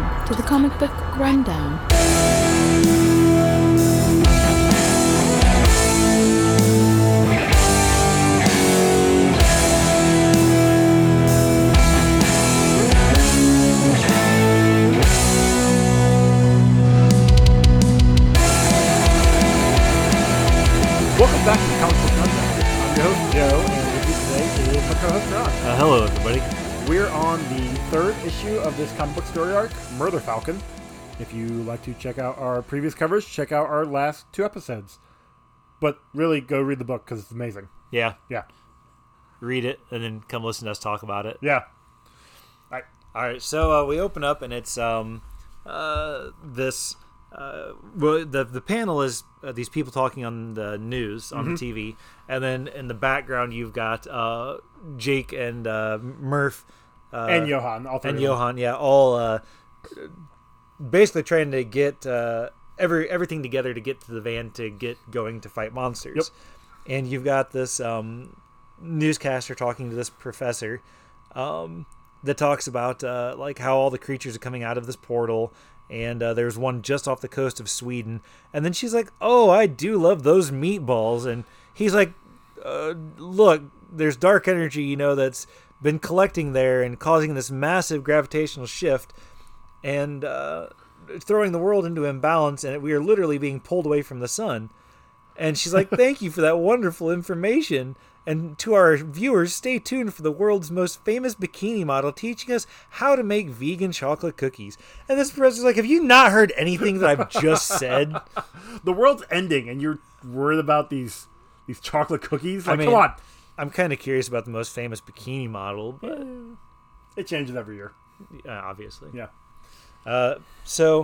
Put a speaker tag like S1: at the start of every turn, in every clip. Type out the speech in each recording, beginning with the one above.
S1: Welcome to the Comic Book Rundown.
S2: Welcome back to the Comic Book Rundown. I'm your host, Joe, and with you today is my co-host, Ron.
S3: Hello, everybody.
S2: We're on the third issue of this comic book story arc, Murder Falcon. If you like to check out our previous covers, check out our last two episodes. But really, go read the book because it's amazing.
S3: Yeah,
S2: Yeah.
S3: read it and then come listen to us talk about it.
S2: Yeah.
S3: All right, so we open up and it's this. Well, the panel is these people talking on the news on the TV, and then in the background you've got Jake and Murph
S2: And Johan. All three
S3: and
S2: of them.
S3: Johan, yeah, all basically trying to get everything together to get to the van to get going to fight monsters.
S2: Yep.
S3: And you've got this newscaster talking to this professor that talks about like how all the creatures are coming out of this portal. And there's one just off the coast of Sweden. And then she's like, oh, I do love those meatballs. And he's like, look, there's dark energy, that's been collecting there and causing this massive gravitational shift and throwing the world into imbalance. And we are literally being pulled away from the sun. And she's like, thank you for that wonderful information. And to our viewers, stay tuned for the world's most famous bikini model teaching us how to make vegan chocolate cookies. And this professor's like, have you not heard anything that I've just said?
S2: The world's ending, and you're worried about these chocolate cookies? Like,
S3: I mean,
S2: come on.
S3: I'm kind of curious about the most famous bikini model, but
S2: It changes every year.
S3: obviously.
S2: Yeah.
S3: So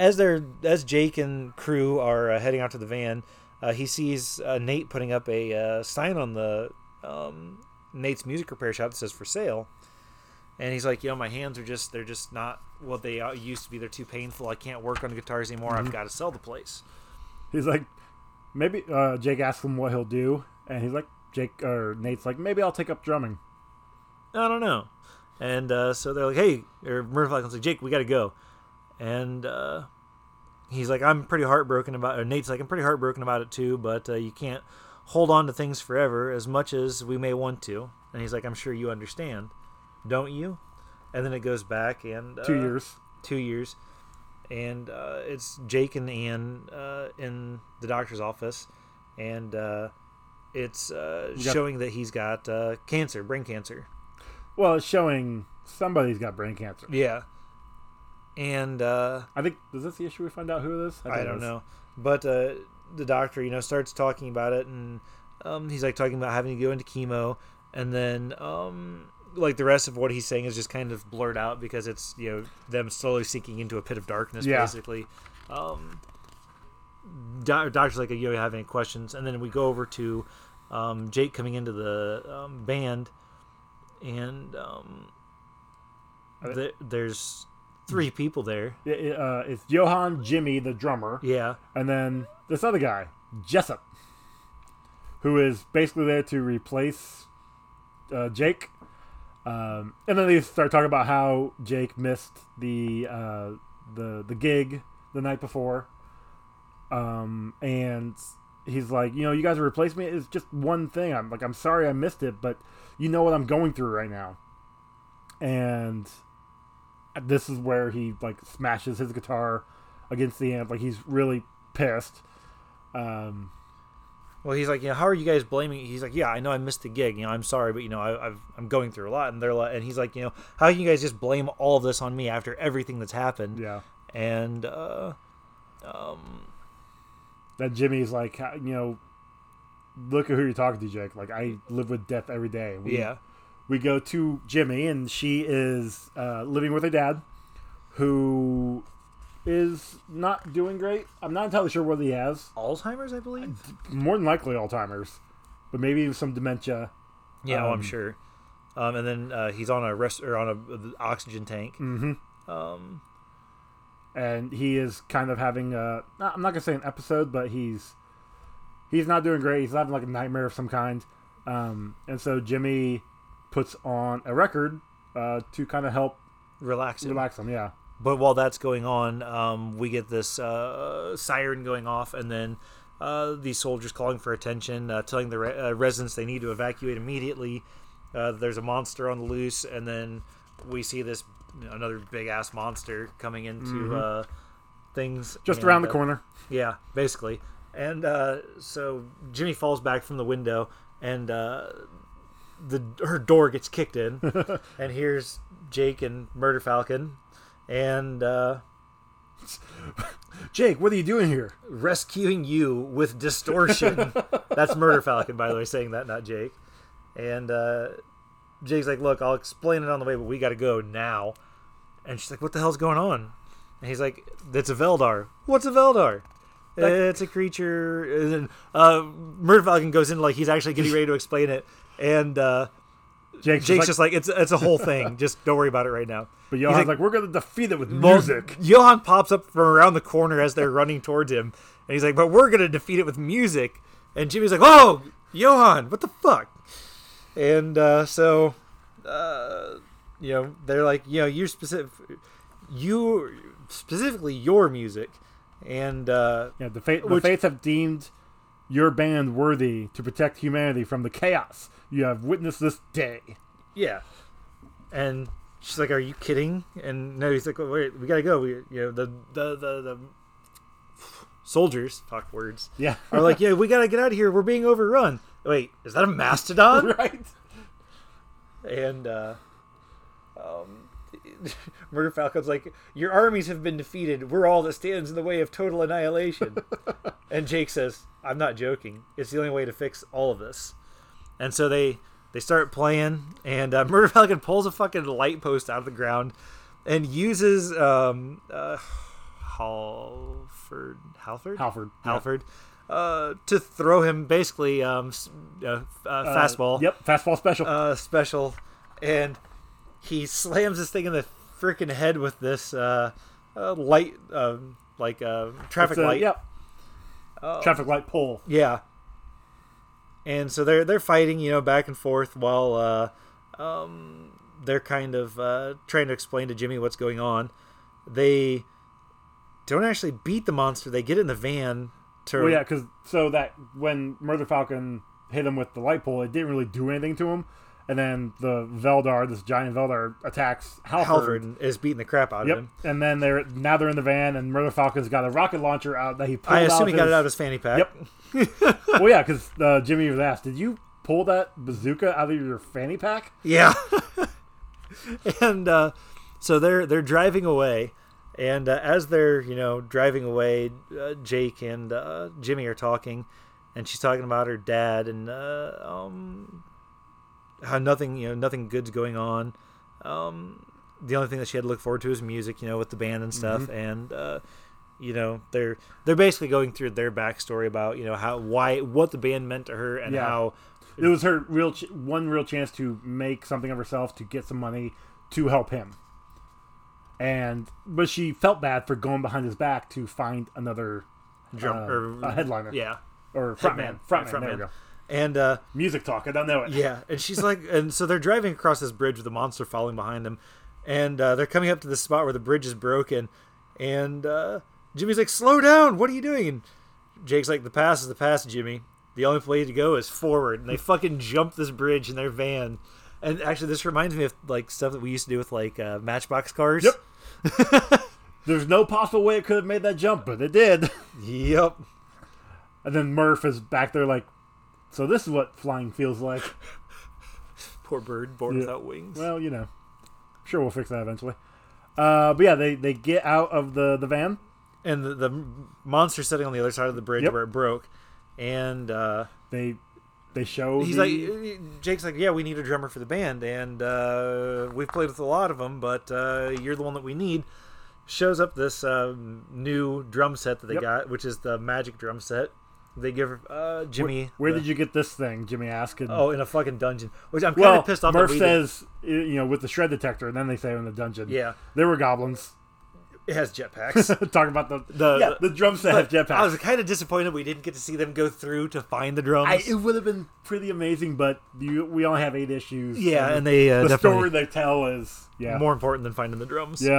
S3: as Jake and crew are heading out to the van, he sees Nate putting up a sign on the Nate's music repair shop that says for sale. And he's like, my hands are they're just not what they used to be. They're too painful. I can't work on guitars anymore. I've got to sell the place.
S2: He's like, maybe, Jake asks him what he'll do, and he's like, Nate's like, maybe I'll take up drumming.
S3: I don't know. And so they're like, hey, or Murph like, Jake, we got to go. And he's like, I'm pretty heartbroken about it. Or Nate's like, I'm pretty heartbroken about it too, but you can't hold on to things forever as much as we may want to. And he's like, I'm sure you understand, don't you? And then it goes back and
S2: 2 years.
S3: 2 years, and it's Jake and Ann in the doctor's office, and it's showing that he's got cancer, brain cancer.
S2: Well, it's showing somebody's got brain cancer.
S3: Yeah. And
S2: I think, is this the issue we find out who it is?
S3: I don't know. But the doctor, starts talking about it, and he's like talking about having to go into chemo, and then like the rest of what he's saying is just kind of blurred out because it's them slowly sinking into a pit of darkness, basically. Doctor's like, you have any questions? And then we go over to Jake coming into the band, and there's 3 people there.
S2: It's Johan, Jimmy, the drummer.
S3: Yeah.
S2: And then this other guy, Jessup, who is basically there to replace Jake. And then they start talking about how Jake missed the gig the night before. And he's like, you guys replaced me. It's just one thing. I'm sorry I missed it, but you know what I'm going through right now. And this is where he smashes his guitar against the amp. He's really pissed.
S3: Well, he's like, how are you guys blaming? He's like, yeah, I know I missed the gig. I'm sorry, but I'm going through a lot. And they're like, and he's like, how can you guys just blame all of this on me after everything that's happened?
S2: Yeah.
S3: And
S2: that Jimmy's like, look at who you're talking to, Jake. I live with death every day. We go to Jimmy, and she is living with her dad, who is not doing great. I'm not entirely sure what he has.
S3: Alzheimer's, I believe.
S2: More than likely Alzheimer's, but maybe some dementia.
S3: Yeah, I'm sure. And then he's on a oxygen tank.
S2: Mm-hmm. And he is kind of having I'm not gonna say an episode, but he's not doing great. He's having a nightmare of some kind. And so Jimmy puts on a record to kind of help
S3: relax him.
S2: Yeah.
S3: But while that's going on, we get this siren going off, and then these soldiers calling for attention, telling the residents they need to evacuate immediately. There's a monster on the loose, and then we see this another big ass monster coming into things
S2: just around the corner.
S3: Yeah, basically. And so Jimmy falls back from the window, and her door gets kicked in, and here's Jake and Murder Falcon, and
S2: Jake, what are you doing here?
S3: Rescuing you with distortion. That's Murder Falcon, by the way, saying that, not Jake. And Jake's like, look, I'll explain it on the way, but we got to go now. And she's like, what the hell's going on? And he's like, it's a Veldar. What's a Veldar? It's a creature. And Murder Falcon goes in like he's actually getting ready to explain it. And Jake's just like, it's a whole thing. Just don't worry about it right now.
S2: But Johan's like, we're going to defeat it with music.
S3: Johan pops up from around the corner as they're running towards him. And he's like, but we're going to defeat it with music. And Jimmy's like, oh, Johan, what the fuck? And so, they're like, you're specifically your music. And
S2: the fates have deemed your band worthy to protect humanity from the chaos you have witnessed this day.
S3: Yeah. And she's like, are you kidding? And no, he's like, wait, we gotta go. The soldiers, talk words, are like, we gotta get out of here. We're being overrun. Wait, is that a mastodon?
S2: Right.
S3: And Murder Falcon's like, your armies have been defeated. We're all that stands in the way of total annihilation. And Jake says, I'm not joking. It's the only way to fix all of this. And so they start playing, and Murder Falcon pulls a fucking light post out of the ground and uses Halford to throw him basically fastball.
S2: Fastball special.
S3: Special. And he slams this thing in the freaking head with this light, traffic light.
S2: Yep. Traffic light pole.
S3: Yeah. And so they're fighting, back and forth while they're kind of trying to explain to Jimmy what's going on. They don't actually beat the monster. They get in the van to...
S2: Well, yeah, because that when Murder Falcon hit him with the light pole, it didn't really do anything to him. And then the Veldar, this giant Veldar, attacks Halford.
S3: And is beating the crap out of him.
S2: And then they're in the van, and Murder Falcon's got a rocket launcher out that he pulled out.
S3: I assume he got it out of his fanny pack.
S2: Yep. Well, yeah, because Jimmy was asked, did you pull that bazooka out of your fanny pack?
S3: Yeah. And so they're driving away, and as they're driving away, Jake and Jimmy are talking, and she's talking about her dad and how nothing good's going on. The only thing that she had to look forward to is music, with the band and stuff, and they're basically going through their backstory about what the band meant to her and how
S2: it was her one real chance to make something of herself, to get some money to help him. But she felt bad for going behind his back to find another a headliner.
S3: Yeah.
S2: Or frontman. There we go.
S3: And
S2: music talk, I don't know it.
S3: Yeah, and she's like, and so they're driving across this bridge with a monster following behind them, and they're coming up to the spot where the bridge is broken, and Jimmy's like, slow down, what are you doing? And Jake's like, the past is the past, Jimmy. The only way to go is forward. And they fucking jump this bridge in their van. And actually, this reminds me of stuff that we used to do with Matchbox cars.
S2: Yep. There's no possible way it could have made that jump, but it did.
S3: Yep.
S2: And then Murph is back there like, so this is what flying feels like.
S3: Poor bird, born without wings.
S2: Well, sure we'll fix that eventually. But yeah, they get out of the van.
S3: And the monster's sitting on the other side of the bridge where it broke. And
S2: they show
S3: Jake's like, yeah, we need a drummer for the band. And we've played with a lot of them, but you're the one that we need. Shows up this new drum set that they got, which is the magic drum set. They give Jimmy...
S2: Where did you get this thing? Jimmy asked.
S3: In a fucking dungeon. Which I'm kind of pissed off.
S2: Murph says, with the shred detector, and then they say in the dungeon.
S3: Yeah.
S2: There were goblins.
S3: It has jetpacks.
S2: Talking about the drum set has jetpacks. I
S3: was kind of disappointed we didn't get to see them go through to find the drums.
S2: It would have been pretty amazing, but we only have 8 issues.
S3: Yeah, and they
S2: the story they tell is
S3: more important than finding the drums.
S2: Yeah.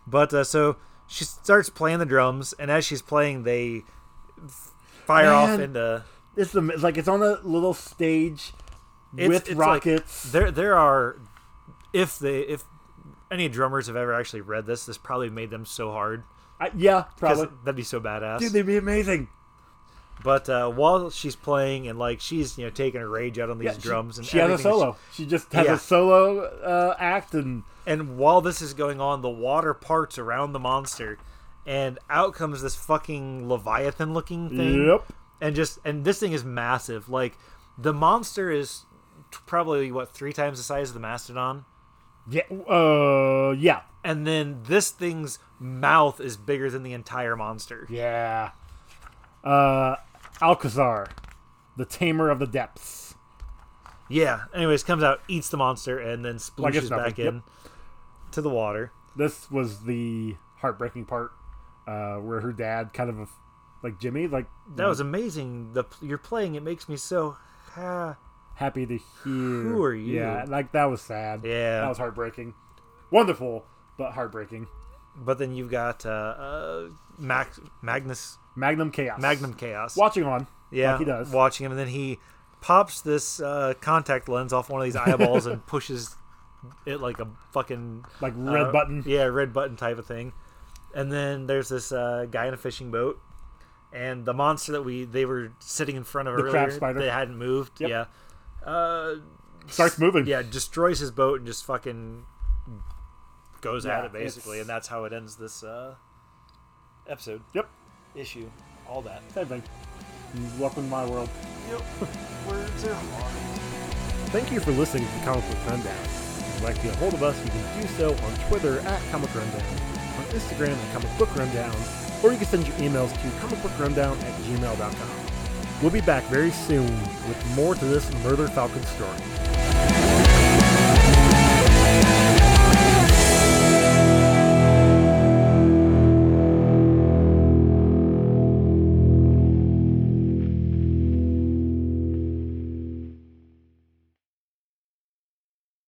S3: But so she starts playing the drums, and as she's playing, they fire off into.
S2: It's like it's on a little stage with rockets.
S3: Like, there are, if any drummers have ever actually read this probably made them so hard.
S2: Yeah, probably.
S3: That'd be so badass.
S2: Dude, they'd be amazing.
S3: But while she's playing and like she's taking her rage out on these drums, and
S2: she has a solo. She just has a solo act, and
S3: while this is going on, the water parts around the monster, and out comes this fucking Leviathan looking thing.
S2: Yep.
S3: And this thing is massive. Like the monster is probably 3 times the size of the mastodon.
S2: Yeah. Yeah.
S3: And then this thing's mouth is bigger than the entire monster.
S2: Yeah. Alcazar, the Tamer of the Depths.
S3: Yeah. Anyways, comes out, eats the monster, and then splooshes back in to the water.
S2: This was the heartbreaking part, where her dad kind of, like Jimmy, like
S3: that was amazing. You're playing. It makes me so
S2: happy to hear.
S3: Who are you?
S2: Yeah, like that was sad.
S3: Yeah,
S2: that was heartbreaking. Wonderful, but heartbreaking.
S3: But then you've got
S2: Magnum Chaos. Watching on.
S3: Yeah,
S2: like he does.
S3: Watching him, and then he pops this contact lens off one of these eyeballs and pushes it like a fucking
S2: red button.
S3: Yeah, red button type of thing. And then there's this guy in a fishing boat, and the monster that they were sitting in front of earlier,
S2: crab spider.
S3: They hadn't moved.
S2: Yep.
S3: Yeah.
S2: Starts moving.
S3: Yeah, destroys his boat and just fucking goes at it basically, and that's how it ends this episode.
S2: Yep.
S3: Issue. All that.
S2: Same thing. Welcome to my world.
S3: Yep. Words are hard.
S2: Thank you for listening to the Comic Book Rundown. If you'd like to get a hold of us, you can do so on Twitter at Comic Rundown, on Instagram at Comic Book Rundown, or you can send your emails to comicbookrundown@gmail.com. We'll be back very soon with more to this Murder Falcon story.